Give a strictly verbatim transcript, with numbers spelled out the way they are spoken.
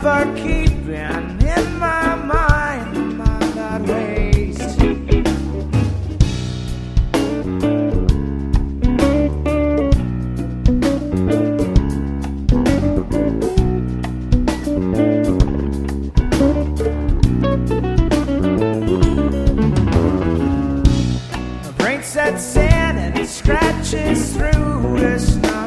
ever keeping in my mind my that waste. My brain sets in and it scratches through this.